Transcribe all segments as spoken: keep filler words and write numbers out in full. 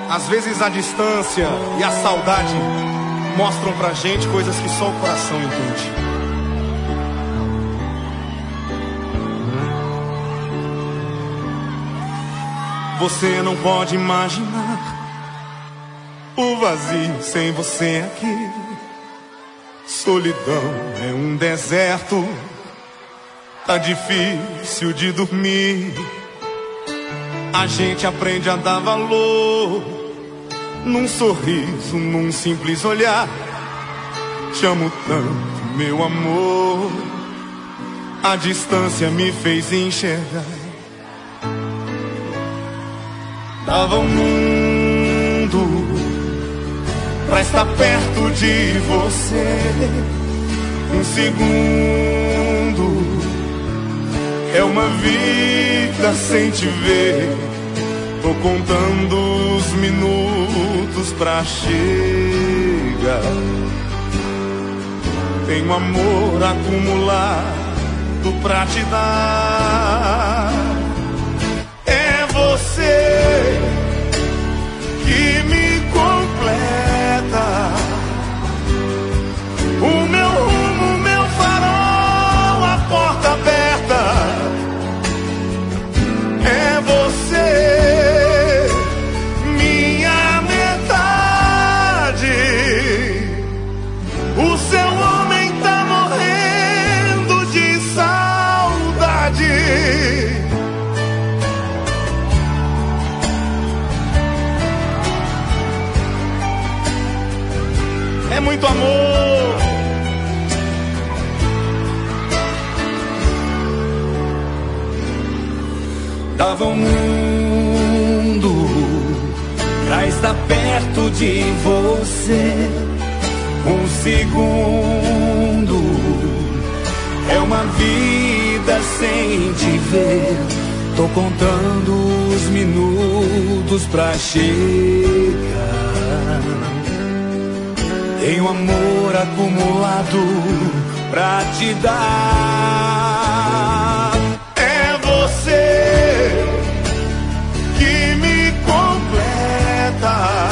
Às vezes a distância e a saudade mostram pra gente coisas que só o coração entende. Você não pode imaginar o vazio sem você aqui. Solidão é um deserto, tá difícil de dormir. A gente aprende a dar valor num sorriso, num simples olhar. Te amo tanto, meu amor. A distância me fez enxergar. Dava um mundo pra estar perto de você. Um segundo é uma vida sem te ver. Tô contando os minutos pra chegar. Tenho amor acumulado pra te dar. É você que me completa. O meu rumo, o meu farol, a porta aberta. É você, minha metade. O seu homem tá morrendo de saudade. É muito amor. Dava um mundo pra estar perto de você. Um segundo é uma vida sem te ver. Tô contando os minutos pra chegar. Tenho amor acumulado pra te dar. É você que me completa.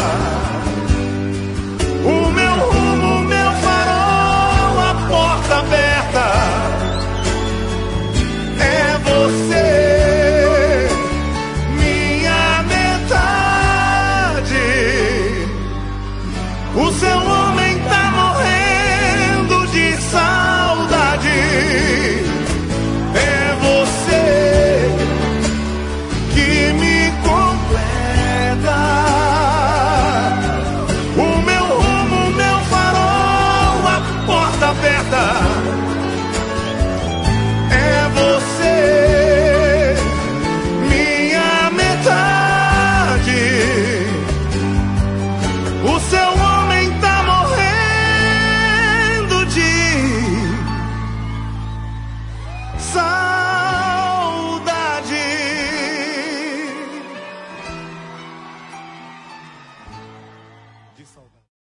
O meu rumo, o meu farol, a porta aberta. É você, minha metade. O seu homem tá morrendo de saudade. É você que me completa. O meu rumo, o meu farol, a porta aberta. É você, minha metade. O seu homem tá morrendo de saudade.